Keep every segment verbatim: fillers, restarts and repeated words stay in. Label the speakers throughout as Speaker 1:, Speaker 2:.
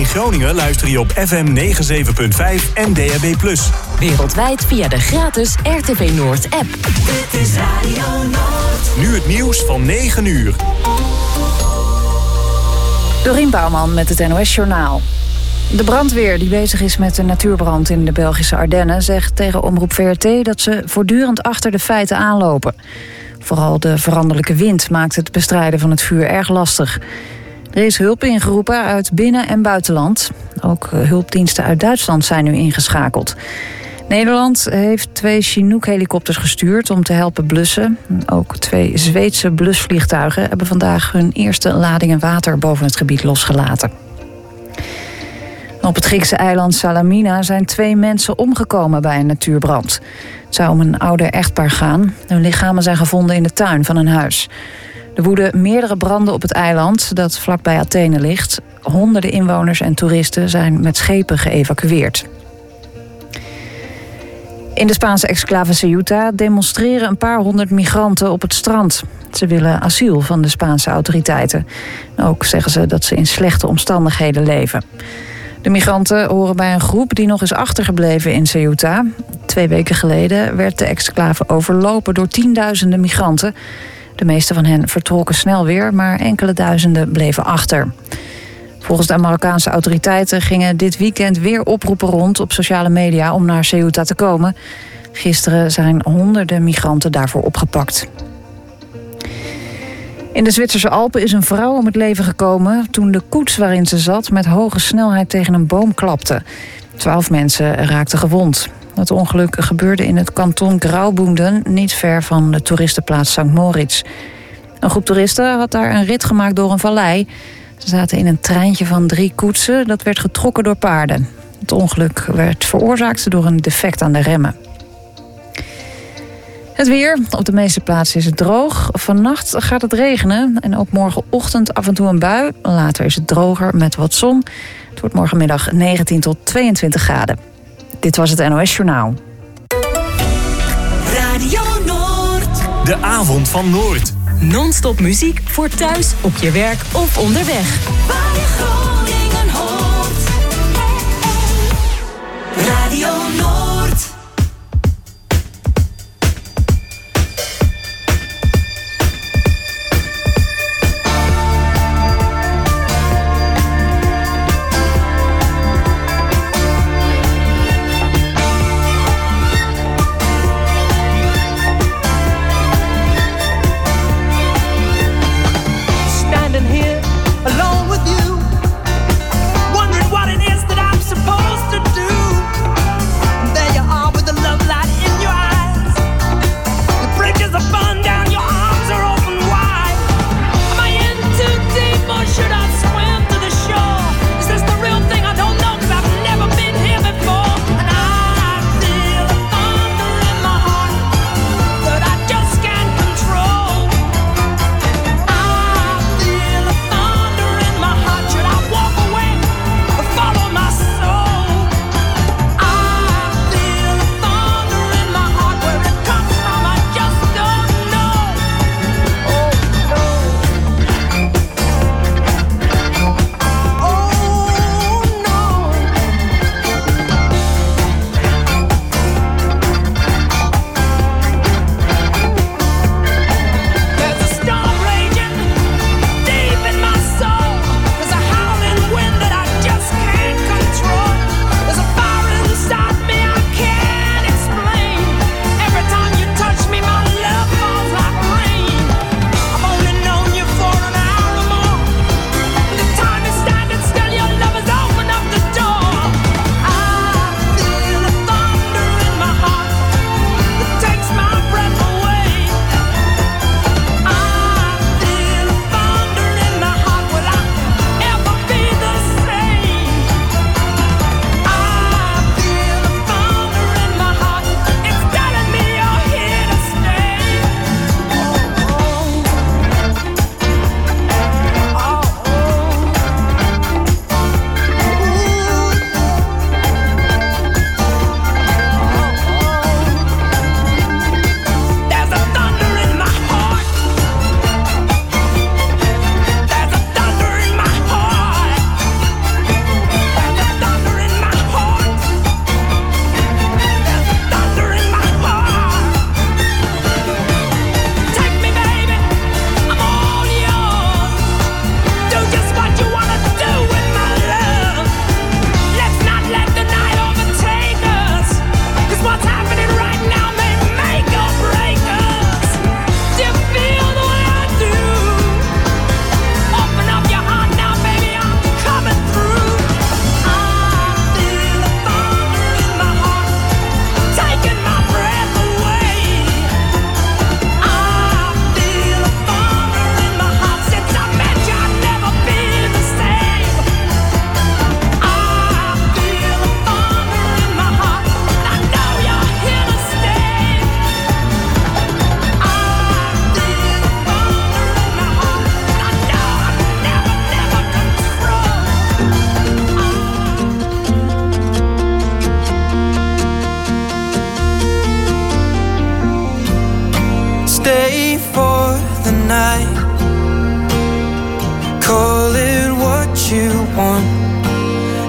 Speaker 1: Groningen luister je op F M negenenzeventig komma vijf en D A B plus.
Speaker 2: Wereldwijd via de gratis R T V Noord app.
Speaker 3: Dit is Radio Noord.
Speaker 1: Nu het nieuws van negen uur.
Speaker 4: Dorien Bouwman met het N O S Journaal. De brandweer die bezig is met de natuurbrand in de Belgische Ardennen zegt tegen Omroep V R T dat ze voortdurend achter de feiten aanlopen. Vooral de veranderlijke wind maakt het bestrijden van het vuur erg lastig. Er is hulp ingeroepen uit binnen- en buitenland. Ook hulpdiensten uit Duitsland zijn nu ingeschakeld. Nederland heeft twee Chinook-helikopters gestuurd om te helpen blussen. Ook twee Zweedse blusvliegtuigen hebben vandaag hun eerste ladingen water boven het gebied losgelaten. Op het Griekse eiland Salamina zijn twee mensen omgekomen bij een natuurbrand. Het zou om een ouder echtpaar gaan. Hun lichamen zijn gevonden in de tuin van een huis. Er woeden meerdere branden op het eiland dat vlakbij Athene ligt. Honderden inwoners en toeristen zijn met schepen geëvacueerd. In de Spaanse exclave Ceuta demonstreren een paar honderd migranten op het strand. Ze willen asiel van de Spaanse autoriteiten. Ook zeggen ze dat ze in slechte omstandigheden leven. De migranten horen bij een groep die nog is achtergebleven in Ceuta. Twee weken geleden werd de exclave overlopen door tienduizenden migranten. De meeste van hen vertrokken snel weer, maar enkele duizenden bleven achter. Volgens de Marokkaanse autoriteiten gingen dit weekend weer oproepen rond op sociale media om naar Ceuta te komen. Gisteren zijn honderden migranten daarvoor opgepakt. In de Zwitserse Alpen is een vrouw om het leven gekomen toen de koets waarin ze zat met hoge snelheid tegen een boom klapte. Twaalf mensen raakten gewond. Het ongeluk gebeurde in het kanton Graubünden, niet ver van de toeristenplaats Sankt Moritz. Een groep toeristen had daar een rit gemaakt door een vallei. Ze zaten in een treintje van drie koetsen dat werd getrokken door paarden. Het ongeluk werd veroorzaakt door een defect aan de remmen. Het weer. Op de meeste plaatsen is het droog. Vannacht gaat het regenen en ook morgenochtend af en toe een bui. Later is het droger met wat zon. Het wordt morgenmiddag negentien tot tweeëntwintig graden. Dit was het N O S Journaal.
Speaker 3: Radio Noord.
Speaker 1: De avond van Noord.
Speaker 2: Non-stop muziek voor thuis, op je werk of onderweg.
Speaker 3: Waar je Groningen hoort. Radio Noord.
Speaker 5: Here alone with you.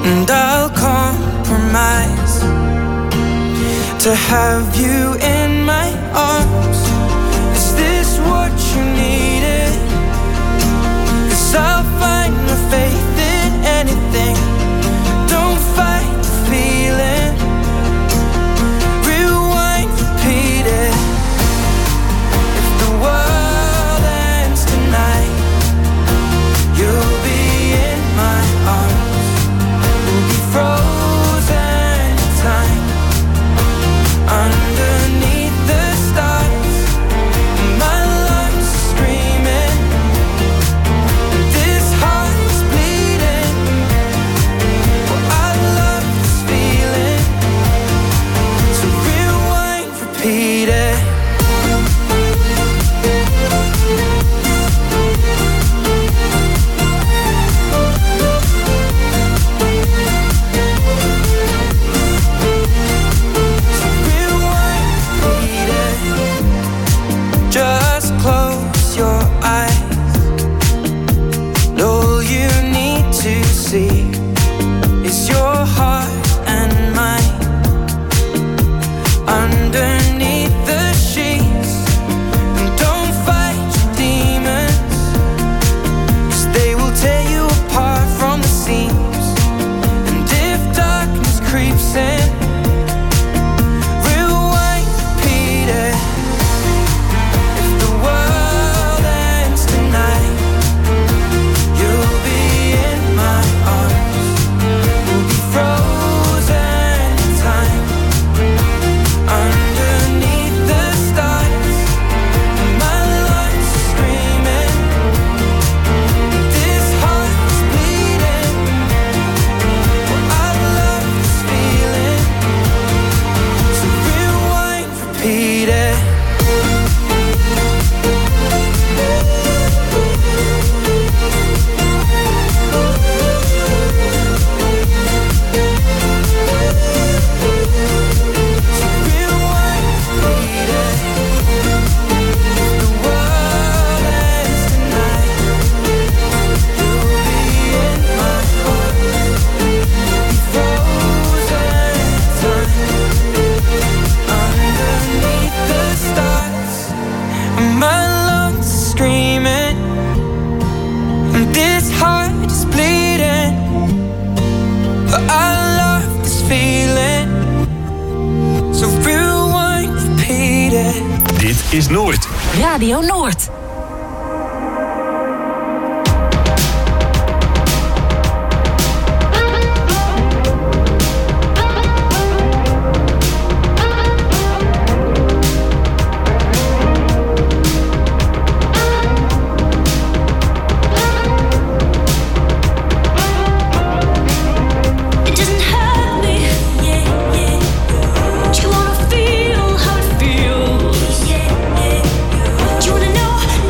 Speaker 5: and I'll compromise to have you in my arms. Is this what you needed? 'Cause I'll find my faith in anything. Don't fight the feeling. Rewind, repeat it. If the world ends tonight, you'll be in my arms. We'll be frozen in time underneath the stars. My lungs are screaming, this heart is bleeding. Well, I love this feeling. So rewind, repeat it. Just close your eyes. All you need to see is your heart and mine underneath the sheets. And don't fight your demons, 'cause they will tear you apart from the seams. And if darkness creeps in, rewind, repeat it. If the world ends tonight, you'll be in my arms. We'll be frozen in time underneath the stars. My lungs are screaming, this heart is bleeding. Well, I love this feeling. So rewind, repeat it. My lungs are screaming, and this heart is bleeding. But I love this feeling. So rewind, repeat it.
Speaker 1: Dit is Noord.
Speaker 2: Radio Noord.
Speaker 3: It doesn't hurt me, yeah, yeah. Do you wanna feel how it feels? Yeah, yeah. Do you wanna know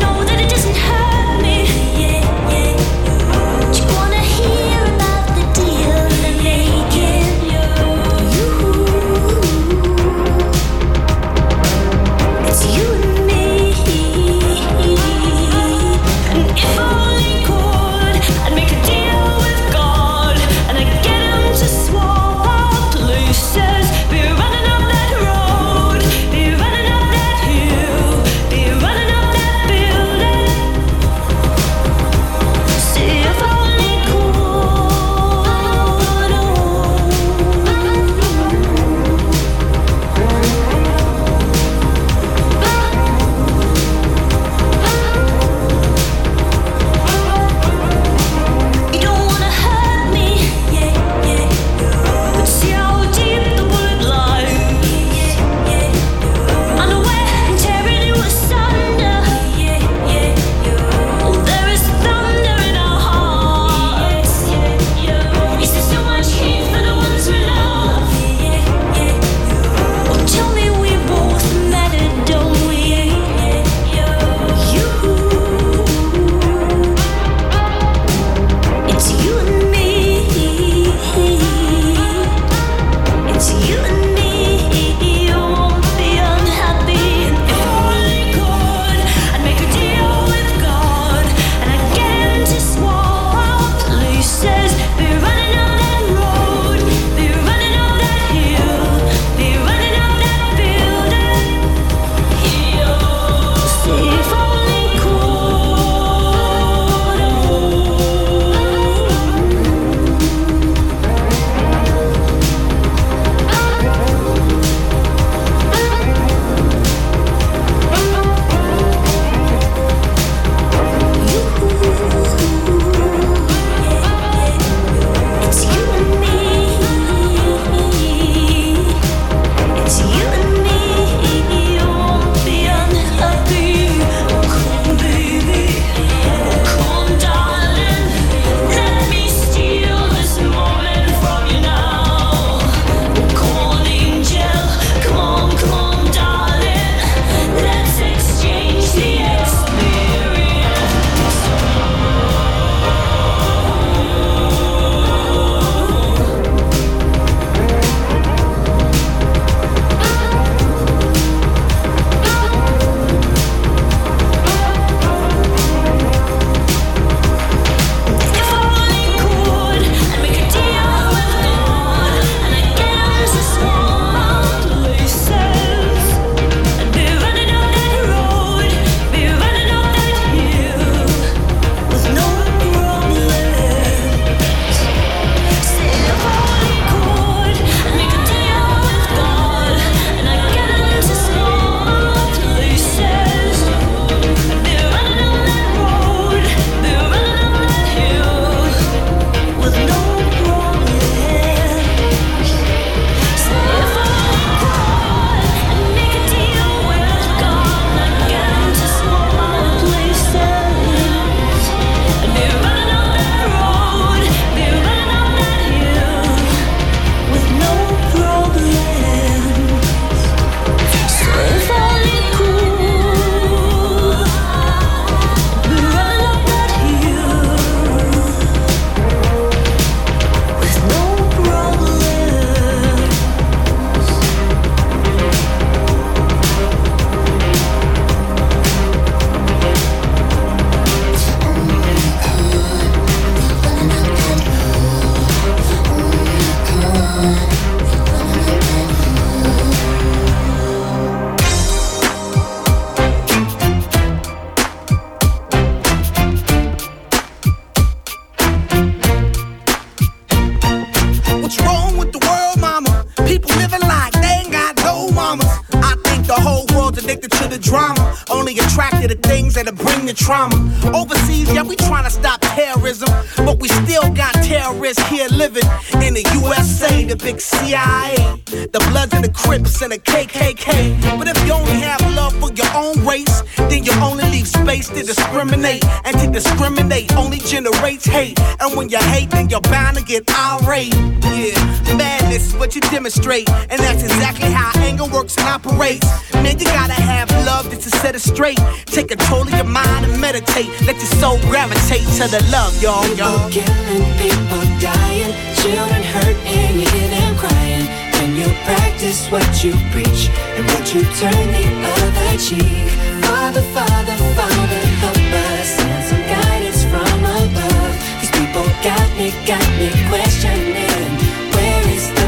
Speaker 6: What's wrong with the world, mama? People living like they ain't got no mamas. I think the whole world's addicted to the drama, only attracted to things that'll bring the trauma. Overseas, yeah, we trying to stop terrorism, but we still got terrorists here living in the U S A, the big C I A, the Bloods and the Crips and the K K K. But if you only have love for your own race, then you only leave space to discriminate, and to discriminate only generates hate. And when you hate, then you're bound to get irate. Yeah, madness is what you demonstrate, and that's exactly how anger works and operates. Man, you gotta have love just to set it straight. Take control of your mind and meditate. Let your soul gravitate to the love, y'all.
Speaker 5: People killing, people dying, children hurt and you hear them crying. When you practice what you preach, and would you turn the other cheek? Father, Father, Father, help us, send some guidance from above. These people got me, got me questioning, where is the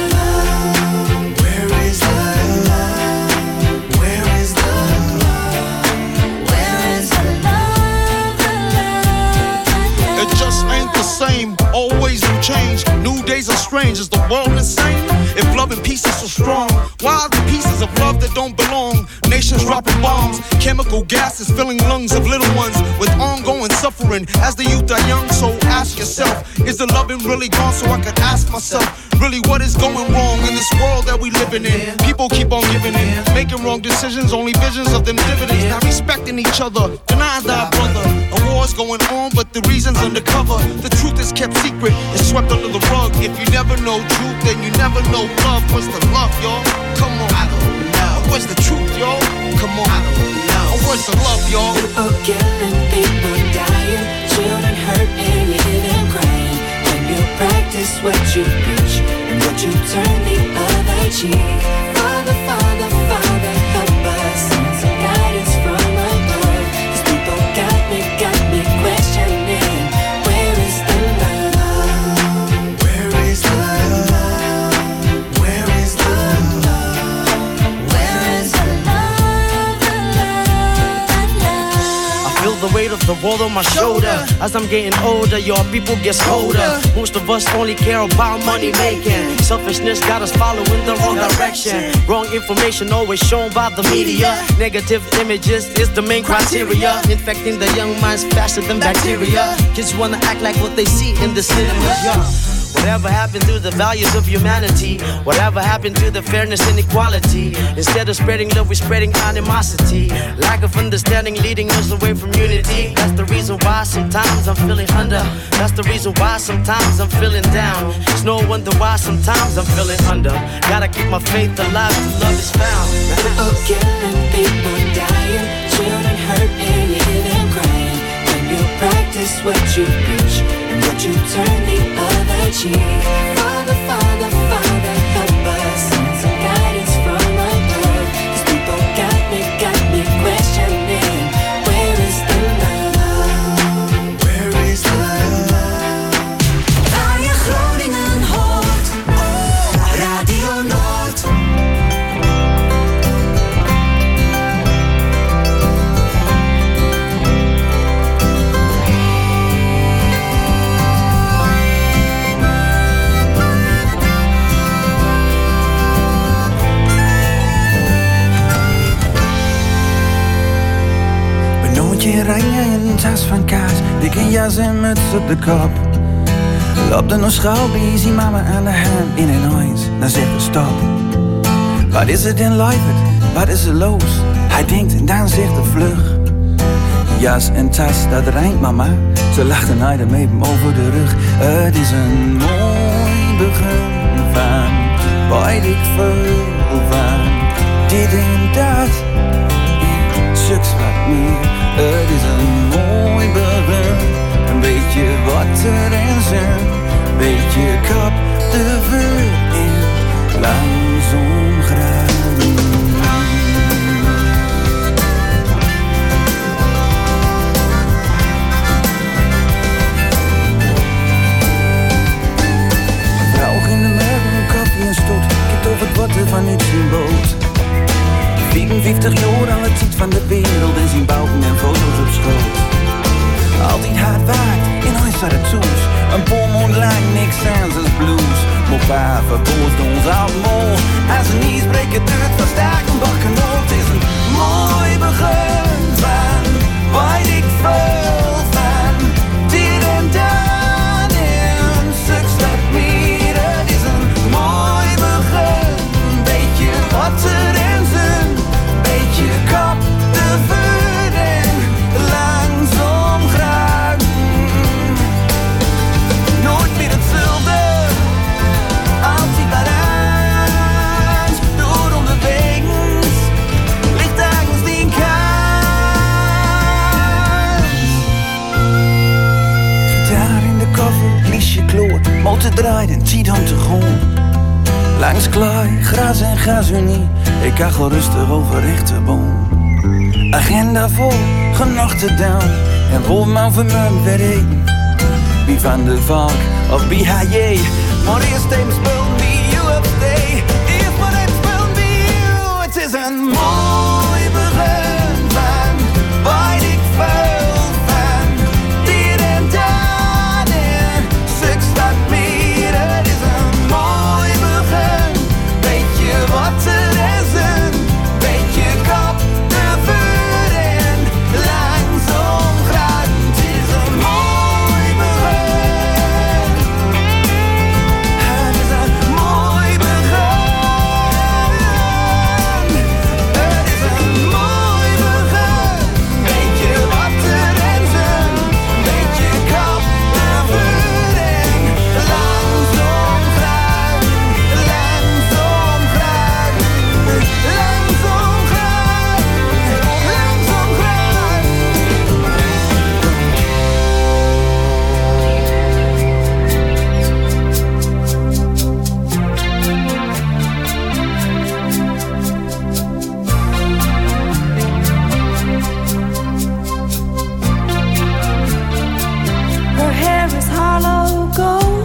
Speaker 5: love? Where is the love? Where is the love? Where is the love, the love, the love?
Speaker 7: It just ain't the same, always new change. New days are strange, is the world insane? If love and peace is so strong, why are the pieces of love that don't belong? Nations dropping bombs, chemical gases filling lungs of little ones with ongoing suffering as the youth are young. So ask yourself, is the loving really gone? So I could ask myself, really what is going wrong in this world that we living in? People keep on giving in, making wrong decisions, only visions of them dividends. Not respecting each other, denying thy brother. A war's going on, but the reason's undercover. The truth is kept secret, it's swept under the rug. If you never know truth, then you never know love. What's the love, y'all? Come on, I don't know. Where's the truth, y'all? Come on, I don't know. Where's the love, y'all?
Speaker 5: People killing, people dying, children hurt and you hear them crying. When you practice what you preach, and would you turn the other cheek? Father, Father, Father, help us, send some guidance from above. These people got me, got me questioning, where is the love? Where is the love? Where is the love? Where is the love, the love, the love?
Speaker 8: I feel the weight of the world on my shoulder. As I'm getting older, your people get colder. Most of us only care about money making. Selfishness got us following the wrong direction. Wrong information always shown by the media. Negative images is the main criteria, infecting the young minds faster than bacteria. Kids wanna act like what they see in the cinema. Yeah. Whatever happened to the values of humanity? Whatever happened to the fairness and equality? Instead of spreading love, we're spreading animosity. Lack of understanding leading us away from unity. That's the reason why sometimes I'm feeling under. That's the reason why sometimes I'm feeling down. It's no wonder why sometimes I'm feeling under. Gotta keep my faith alive till love is found.
Speaker 5: People killing, people dying, children hurt and you hear them crying. When you practice what you preach, and would you turn the other cheek? Father, Father, Father, help us, send some guidance from above. These people got me, got me questioning, where is the love? Where is the love? Waar je Groningen hoort, Radio Noord.
Speaker 9: Oranje in een tas van kaas, dikke jas en muts op de kop. Loopt er nog school, zie mama aan de hand in ineens, dan zegt hij stop. Wat is het in Leifert, wat is er los? Hij denkt en dan zegt hij vlug. Jas en tas, dat rijmt mama, ze lacht en hij ermee over de rug. Het is een mooi begin van, waar ik veel van. Dit en dat, suks wat meer. Het is een mooi begin, een beetje water en zon, een beetje kap de vuur in, langzaam graden. Rauch in de merken, een koffie en stoot, kijk over het water van het boot. vierenvijftig jaar aan het ziet van de wereld en zien bouwen en foto's op schoot. Altijd hard waard, in huis had het soes. Een pomond lang niks aan als blues. Maar vijf, verboord ons allemaal. En zijn knies breken uit, versterken bakken op. Het is een mooi begin van, weet ik veel van. Dit en dan in succes meer. Het is een mooi begin, weet je wat erin zit. Beetje kap te vullen, langzaam geraakt. Nooit meer hetzelfde, altijd wat eens. Door onderweg, ligt ergens die kans. Gitaar in de koffer, liesje kloot, motor draait en tiet om te grond. Langs klei, gras en gasunie, ik kan gewoon rustig overrichten boom. Agenda vol, genoeg te doen, en vol man voor me weer eten. Wie van de valk of wie hij je, maar eerst even spelen wie you upstay. Eerst maar even spelen wie you, het is een mooi begin van, weet ik veel van. Dit en dan in, seks wat meer, het is een mooi begin. Weet je wat er is een, beetje kap te vullen, langzaam graag, het is een mooi begin. Het is een mooi begin. Het is een mooi begin. Weet je wat er is een, beetje kap te vullen, langzaam graag, langzaam graag, langzaam graag, langzaam graag.
Speaker 3: Her hair is hollow gold,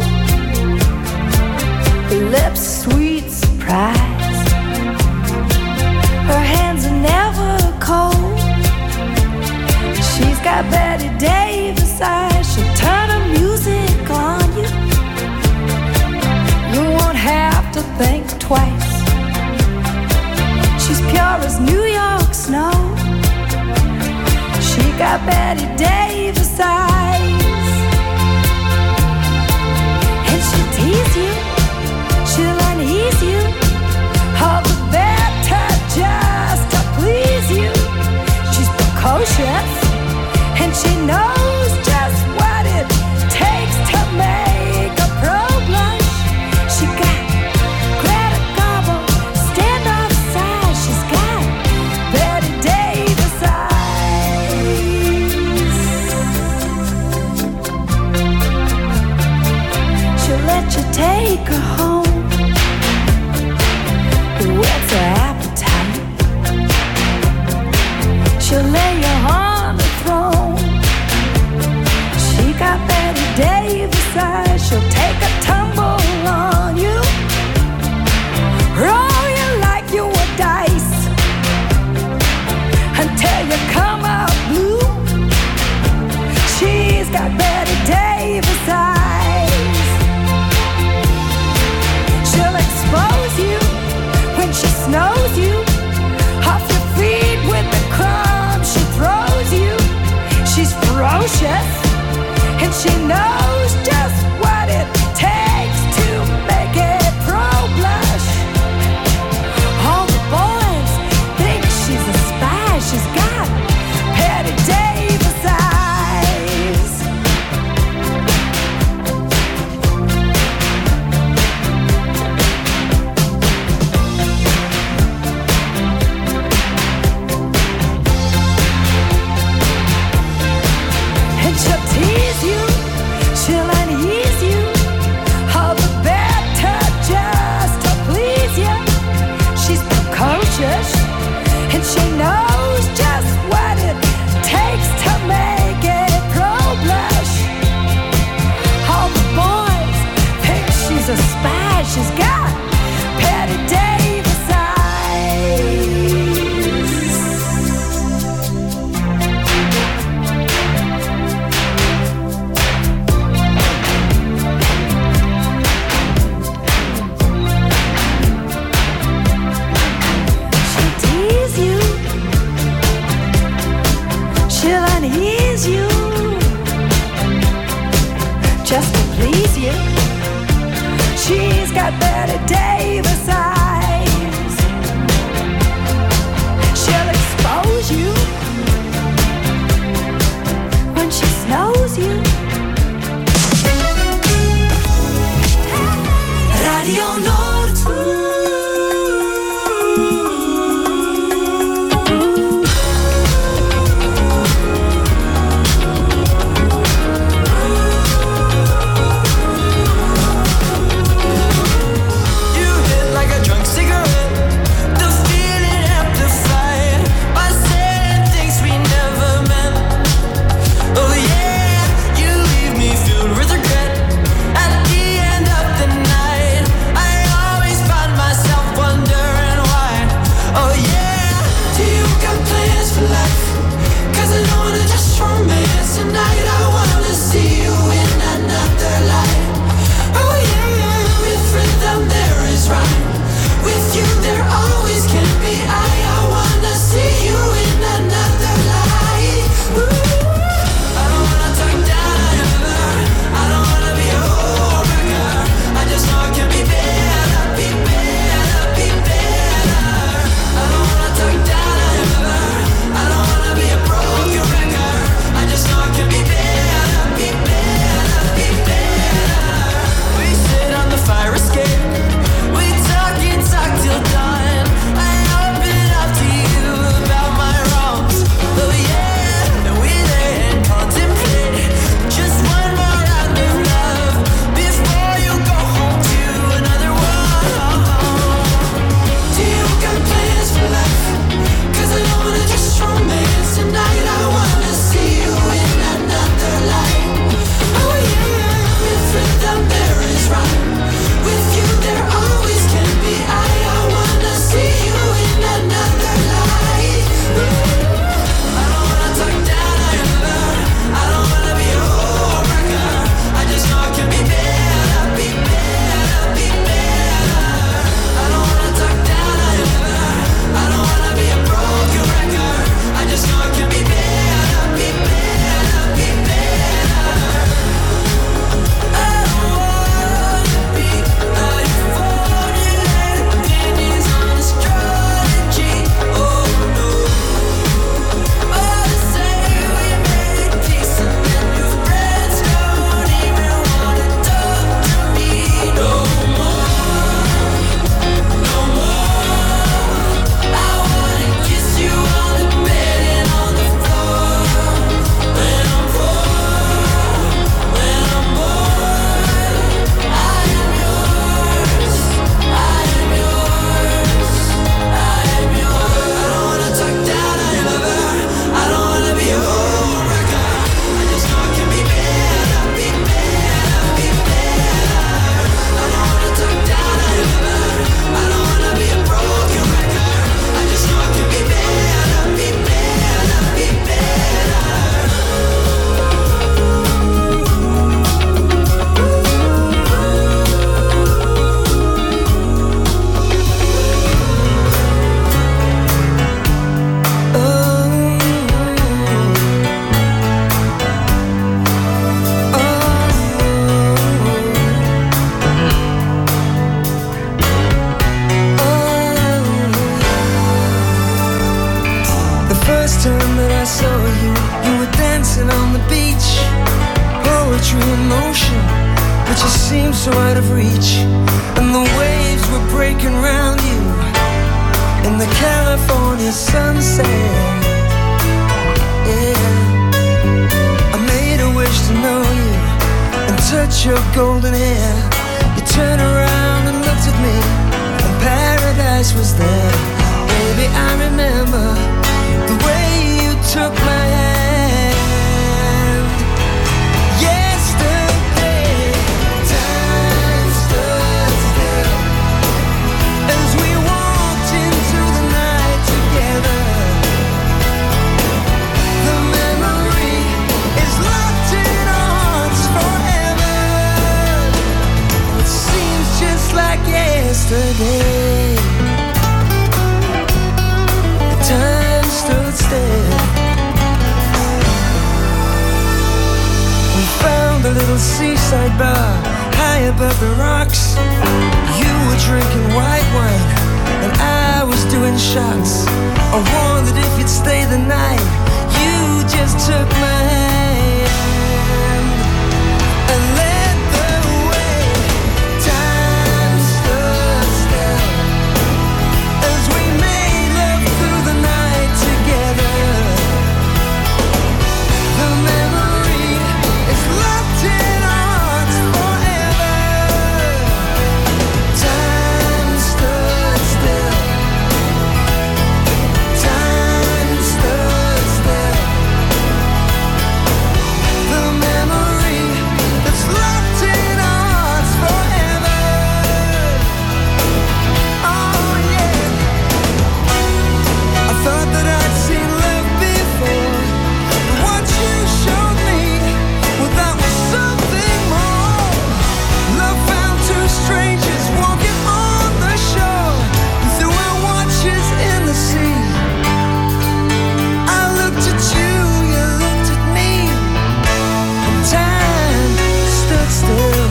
Speaker 3: her lips sweet surprise. Her hands are never cold. She's got Betty Davis eyes. She'll turn her music on you. You won't have to think twice. She's pure as New York snow. She got Betty Davis eyes. And she'll tease you, she'll unease you, all the better just to please you. She's precocious, and she knows just what it takes to make a pro blush. She got Greta Garbo, stand outside. She's got Betty Davis eyes. She'll let you take her home. Whet's her appetite? She'll lay you on the throne. She got Betty Davis eyes. She'll take a tumble on you, roll you like you were dice, until you come out blue. She's got Betty Davis eyes. She'll expose you when she snows you, off your feet with the crumbs she throws you. She's ferocious, and she knows just what it takes to make it pro blush. All the boys think she's a spy. She's got Betty Davis eyes. And she'll tease you, she'll unease you, all the better just to please you. She's precocious, and she knows just what it takes to make it pro blush. All the boys think she's a spy. She's got Betty Davis eyes. Davis eyes. She'll expose you when she snows you. Radio Noord.
Speaker 10: so out of reach, and the waves were breaking round you in the California sunset. Yeah, I made a wish to know you and touch your golden hair. You turned around and looked at me, and paradise was there. Baby, I remember the way you took my hand. Yesterday, the time stood still. We found a little seaside bar high above the rocks. You were drinking white wine and I was doing shots. I wondered if you'd stay the night. You just took my hand and led the way. Time stood still as we made love through the night together. The memory is locked in our hearts forever. Time stood still. Time stood still. The memory that's locked in our hearts forever. Oh yeah. I thought that I'd seen love before, but what you showed me, well, that was something more. Love found two strangers walking on the shore. We threw our watches in the sea. I looked at you, you looked at me, and time stood still.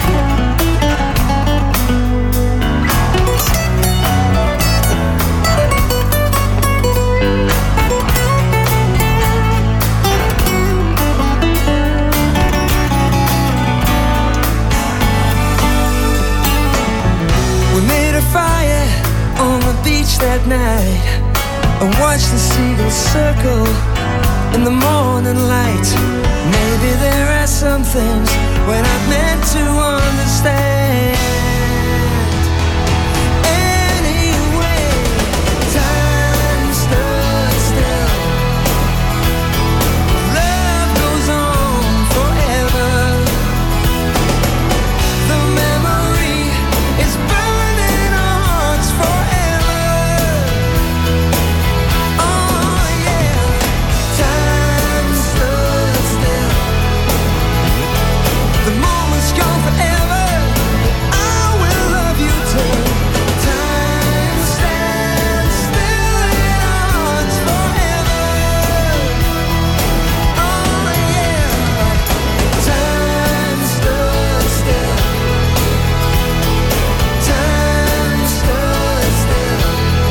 Speaker 10: We made a fire on the beach that night and watched the seagulls circle in the morning light. Maybe there are some things when I've meant to understand. Anyway, time stood still. Love goes on forever. The memory is burning our hearts forever. Oh yeah, time stood still. The moment's gone forever. I will love you till time stands still in our hearts forever. Oh yeah, time stood still. Time stood still.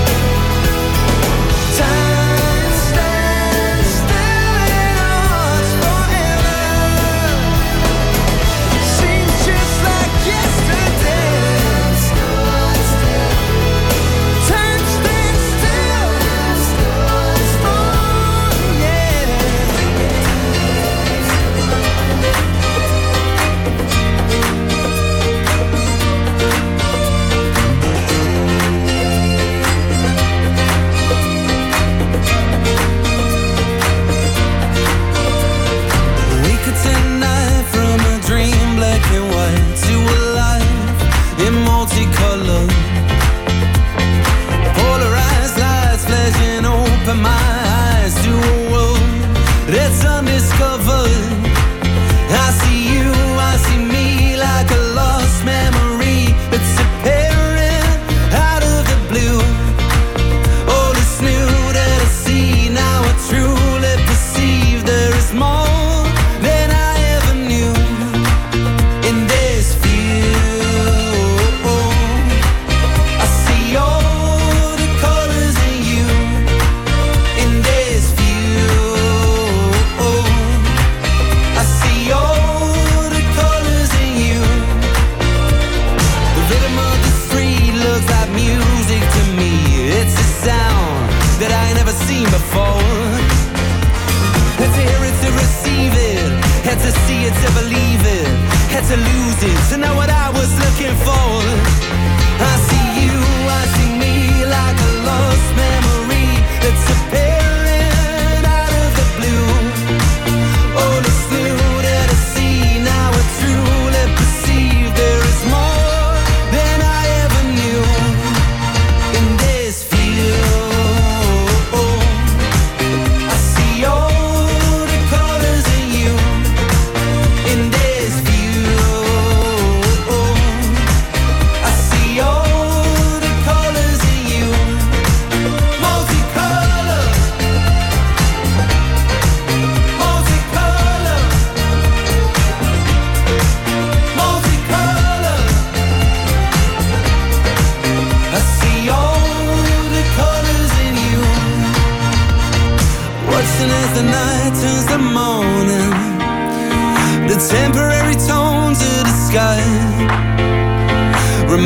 Speaker 10: Time stands still in our hearts forever. Seems just like yesterday. Time stands still. Oh yeah.
Speaker 5: We could tonight from a dream, black and white, to a life in multicolor. Polarized lights flashing open my eyes to a world that's undiscovered. I see you, I see me like a lost memory that's appearing out of the blue. All is new that I see now, I truly perceive there is more than I ever knew in this view.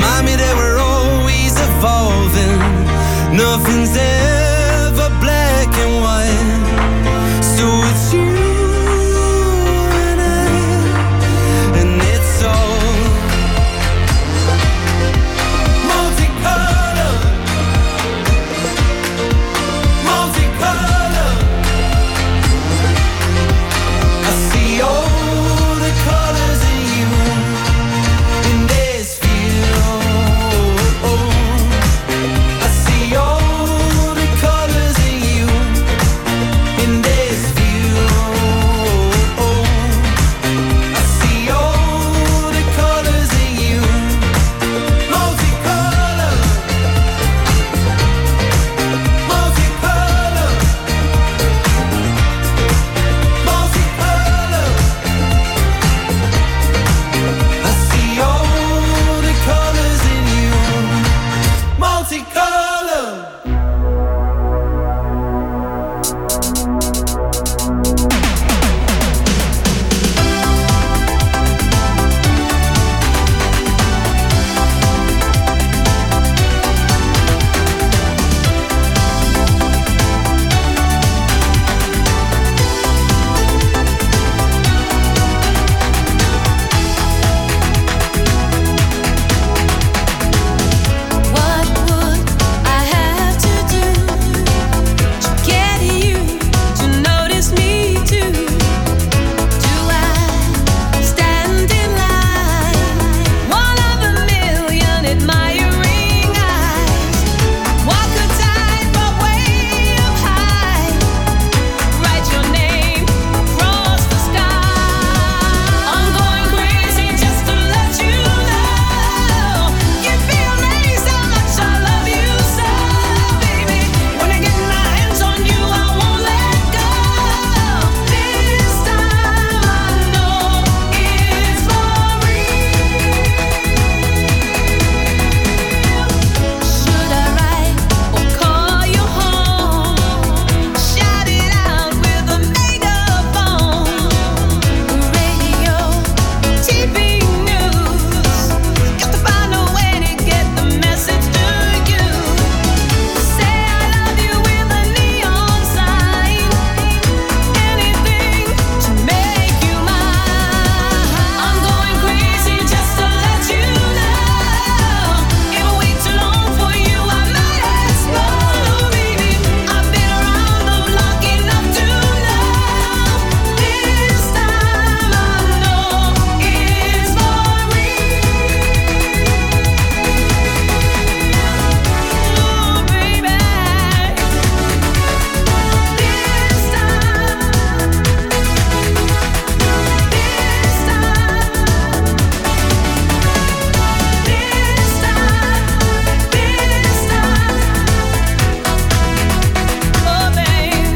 Speaker 5: Remind me that we're always evolving. Nothing's ever black and white. So it's you and I, and it's all multicolor, multicolor. I see all the colors in you in this field. I see all the colors in you in this field. I see all the colors in you, multicolor, multicolor, multicolor. I see all the colors in you, multicolor. What would I have to do to get you to notice me too? Do I stand in line, one of a million admiring eyes? Walk a tightrope way up high, write your name across the sky. I'm going crazy just to let you know. You'd be amazed how much I love you so, baby. When I get my hands on you, I won't let go. This time I know it's for real. Should I write or call you home? Shout it out with a megaphone. Radio, T V news, got to find a way to get the message to you. Say I love you with a neon sign. Anything to make you mine. I'm going crazy just to let you know. If I wait too long for you, I might explode, baby. I've been around the block enough to know. This time I know it's for real. Oh, baby. This time, this time, this time, this time. Oh, babe.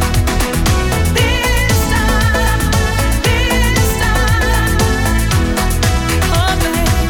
Speaker 5: This time, this time. Oh, babe.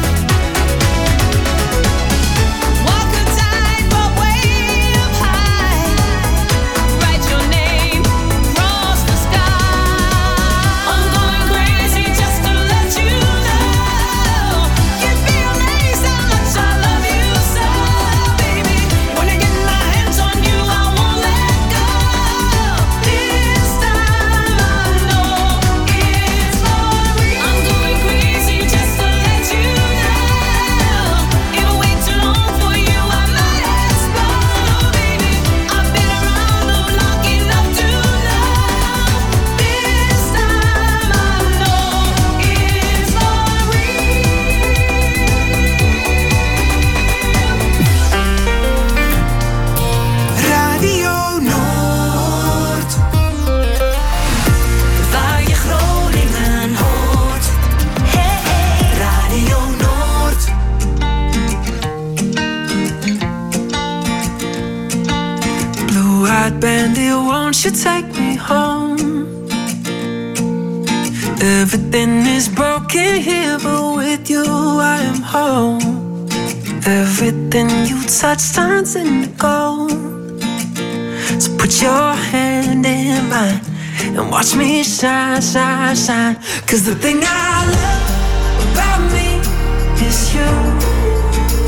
Speaker 5: Walk a tightrope way up high, write your name across the sky. I'm going crazy just to let you know. You'd be amazed how much I love you so, baby. When I get my hands on you, I won't let go. This time I know it's for real. I'm going crazy just to let you know. If I wait too long for you, I might explode, baby. I've been around the block enough to know. This time I know it's for real.
Speaker 10: Radio Noord, waar je Groningen hoort. Hey, hey, Radio Noord.
Speaker 11: Blue-eyed bandit, won't you take me home? Everything is broken here, but with you I am home. Everything you touch turns into gold. So put your hand in mine and watch me shine, shine, shine. Cause the thing I love about me is you.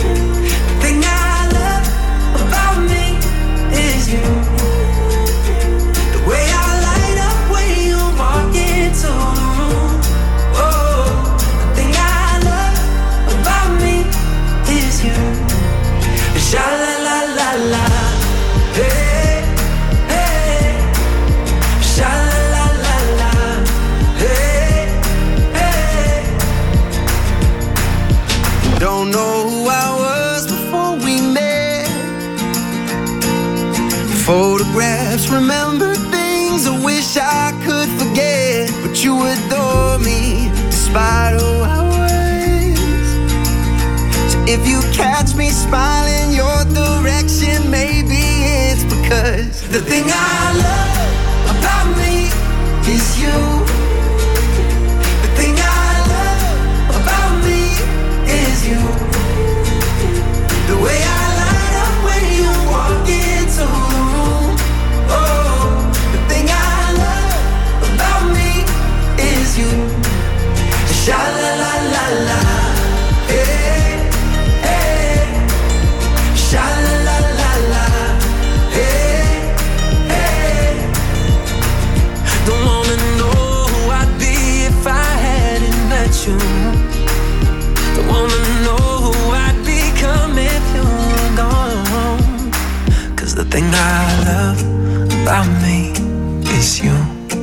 Speaker 10: photographs, remember things I wish I could forget. But you adore me despite who I was. So if you catch me smiling your direction, maybe it's because the thing I love about me is you. The thing I love about me is you. The way I light up when you walk into the room. Oh, the thing I love about me is you. Sha la la la la, hey, hey. Sha la la la la, hey, hey. Don't wanna know who I'd be if I hadn't met you. Don't wanna know who I'd become if you were gone. Cause the thing I love about me is you.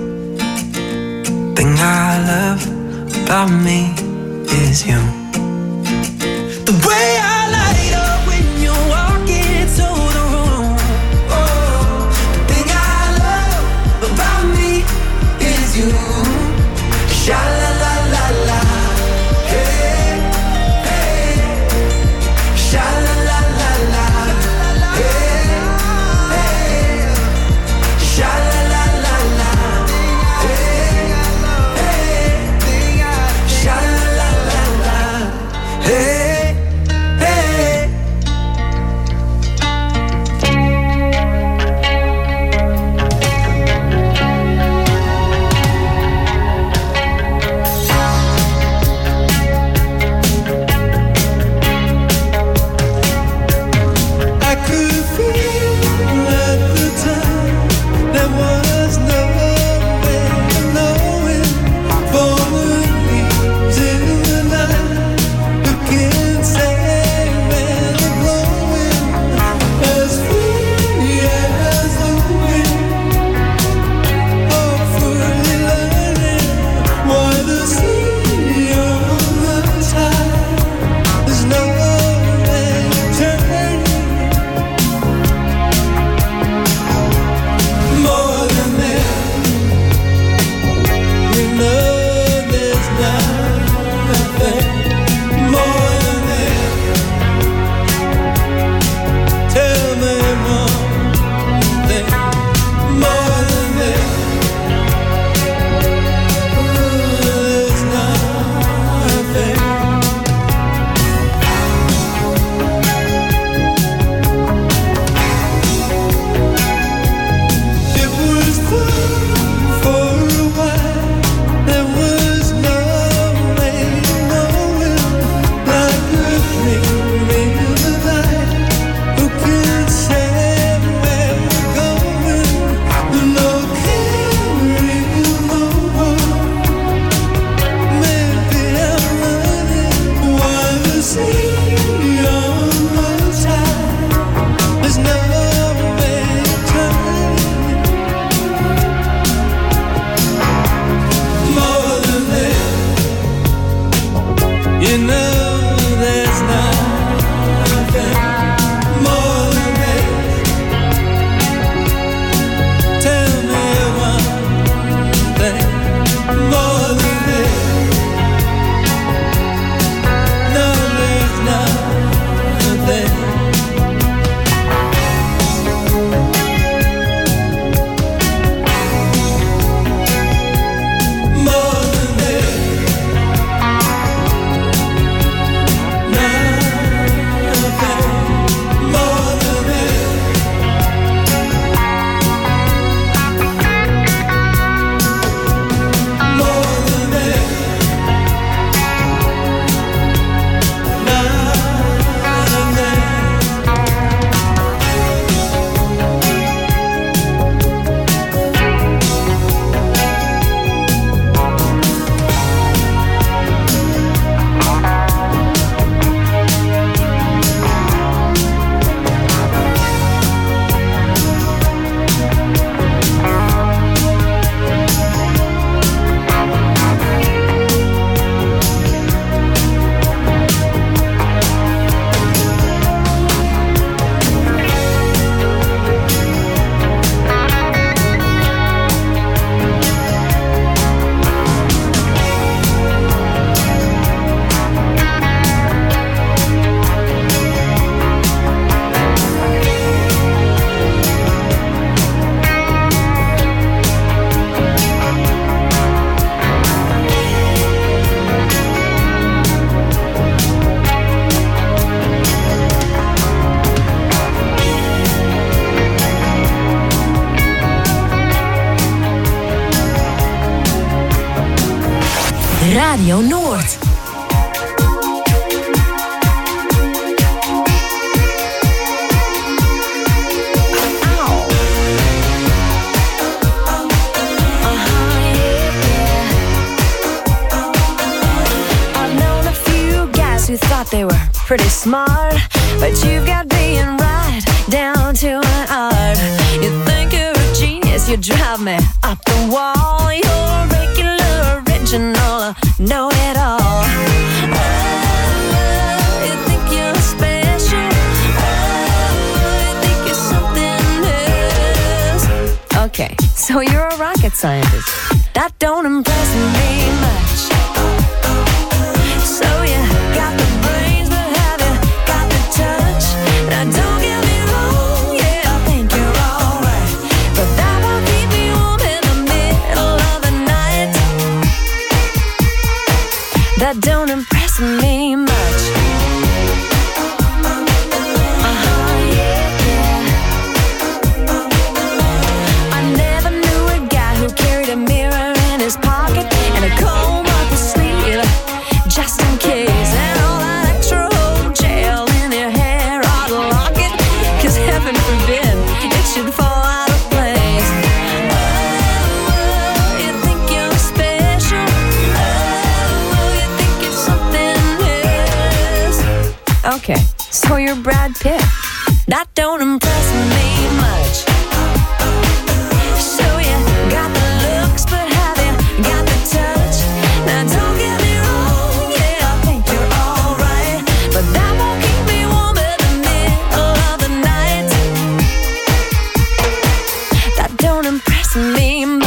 Speaker 10: Thing I love about me is you. The way I light up when you walk into the room. Oh, the thing I love about me is you. Sha la la la la, hey, hey. Sha la la la la, hey, hey. Sha la la la la, hey, hey. Sha la la la la,
Speaker 2: Radio Noord.
Speaker 3: Who thought they were pretty smart, but you've got being right down to an art. You think you're a genius, you drive me up the wall. You're regular, original, know it all. Oh, you think you're special. Oh, you think you're something else. Okay, so you're a rocket scientist. That don't impress me much. So you got the brains, but have you got the touch? Now don't get me wrong, yeah, I think you're alright, but that won't keep me warm in the middle of the night. That don't impress me much. Uh-huh, yeah, yeah. I never knew a guy who carried a mirror in his pocket and a comb up his sleeve, just in case, and all that extra old gel in your hair ought to lock it, cause heaven forbid it should fall out of place. Oh, you think you're special. Oh, you think you're something else. Okay, so you're Brad Pitt. That don't impress me much. So you got the looks, but have you got the touch? Now don't get me wrong, yeah, I think you're alright, but that won't keep me warm in the middle of the night. That don't impress me much.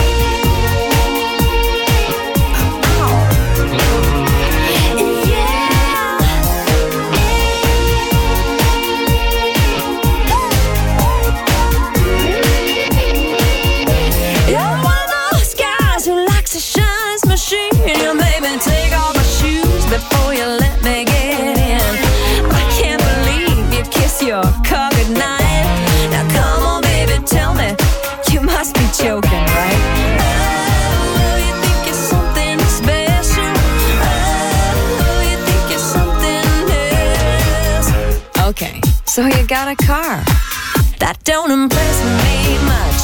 Speaker 3: You're one of those guys who likes to shine his machine. You made me take off my shoes before you let me get in. I can't believe you kiss your car goodnight. Now come on, baby, tell me, you must be joking, right? Oh, you think you're something special. Oh, you think you're something else. Okay, so you got a car. That don't impress me much.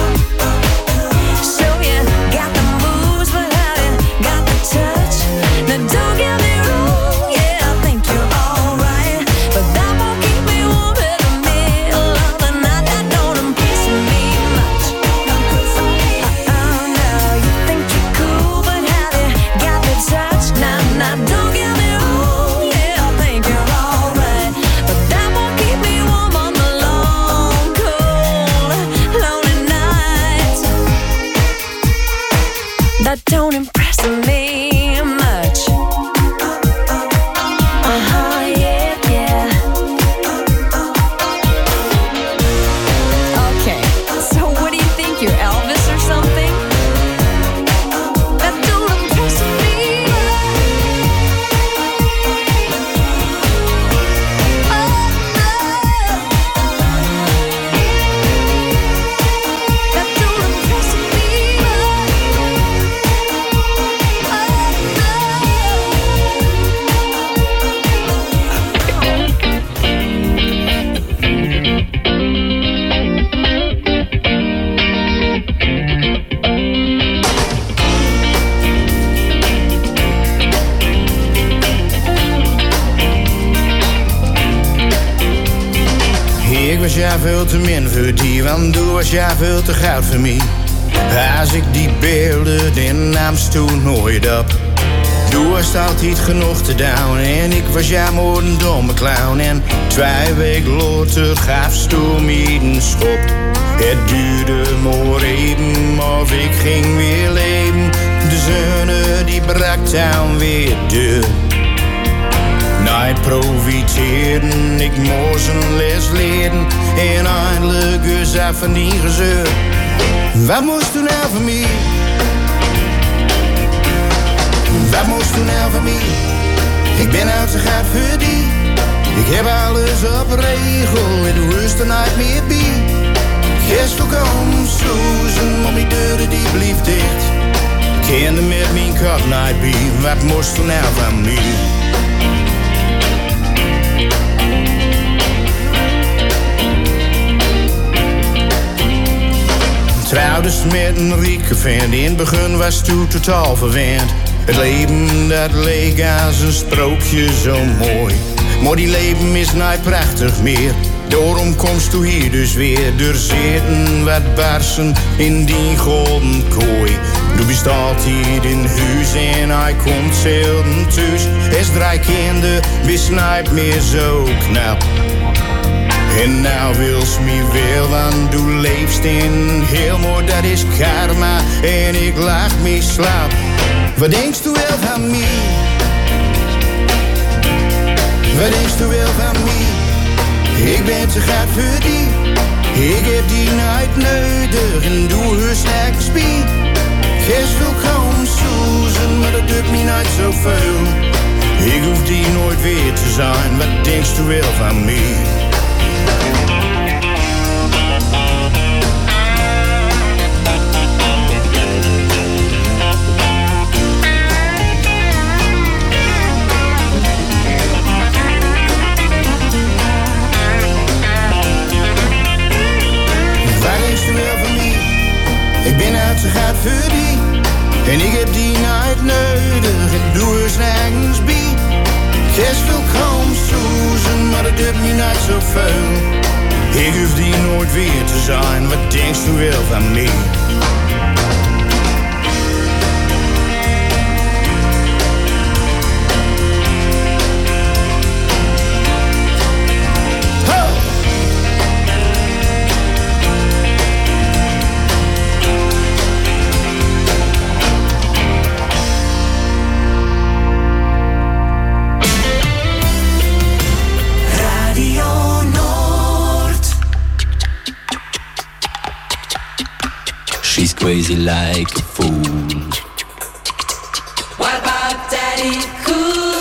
Speaker 3: So you got the moves, but have you got the touch? Now don't get me wrong, yeah, I think you're alright, but that won't keep me warm in the middle of the night. That don't impress me much. Oh no, you think you're cool, but have you got the touch? Now, now don't get me wrong, yeah, I think you're alright, but that won't keep me warm on the long, cold, lonely nights. That don't impress me much. Uh-huh, yeah, yeah. Okay, so what do you think, you're Elvis or something? That don't impress me. Oh, no. That don't impress me.
Speaker 12: Ik was jij veel te min voor die, want toen was jij veel te goud voor mij. Als ik die beelden, dan namst toen nooit op. Toen was het altijd genoeg te doen en ik was jij maar een domme clown. En twee weken later gafst toen mij een schop. Het duurde maar even, of ik ging weer leven. De zonne die brak dan weer deur. Nooit profiteren, ik moest een les leren. En eindelijk is even niet gezeur. Wat moest toen nou van mij? Wat moest toen nou van mij? Ik ben uit zijn gat voor die. Ik heb alles op regel, het rust er nooit meer bij. Gisteren kwam Susan, maar mijn deuren die bleef dicht. Kende met mijn kop nooit bij, wat moest er nou van mij? Trouwde met een rieke vent, in het begin was toen totaal verwend. Het leven dat leek als een sprookje zo mooi. Maar die leven is nooit prachtig meer. Daarom komst u hier dus weer. Er zitten wat barsen in die golden kooi. Du bist altijd in huis en hij komt zelden thuis. Es drie kinderen, bist nooit meer zo knap. En nou wils me wel, want du leefst in heel mooi, dat is karma. En ik lach me slaap. Wat denkst u wel van mij? Wat denkst u wel van mij? Ik ben te gaat voor die. Ik heb die nooit nodig en doe haar nergens bij. Gers wil komen Susan, maar dat doet me niet zoveel. Ik hoef die nooit weer te zijn. Wat denkst u wel van mij? Ik ben uit, ze gaat voor die. En ik heb die nooit nodig. Ik doe er nergens bij. Gers wil komen Susan, maar dat doet me niet zoveel. Ik hoef die nooit weer te zijn. Wat denkst u wel van mij?
Speaker 13: Crazy like a fool.
Speaker 14: What about Daddy Cool?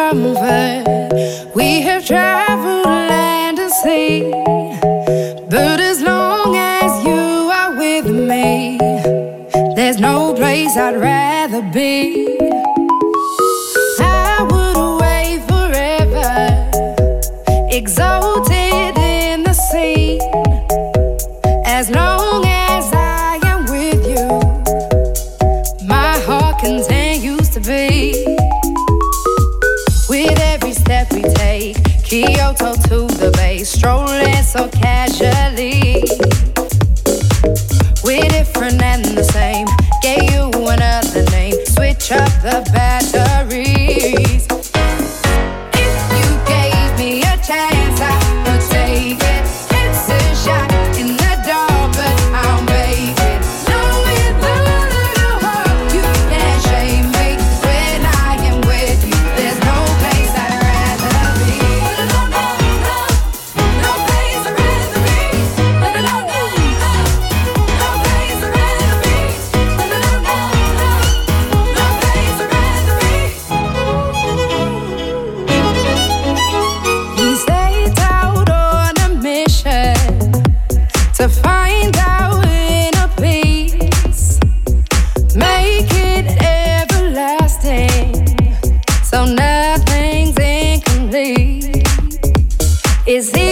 Speaker 15: comfort. We have traveled land and sea, but as long as you are with me, there's no place I'd rather be. I would away forever, exalted in the sea. As long as I am with you, my heart continues to beat. With every step we take, Kyoto to the bay, strolling so casually. We're different and the same, gave you another name, switch up the batteries. If you gave me a chance, I would take it. It's a shot in the dark, but I'll make it. Knowing the little heart, you can't shame me. When I am with you, there's no place I'd rather be. No, no, no, no place I'd rather be. No, no, no, no, no place I'd rather be. No, no, no, no, no place I'd rather be. We set out on a mission to find our inner peace, make it everlasting, so nothing's incomplete. Is it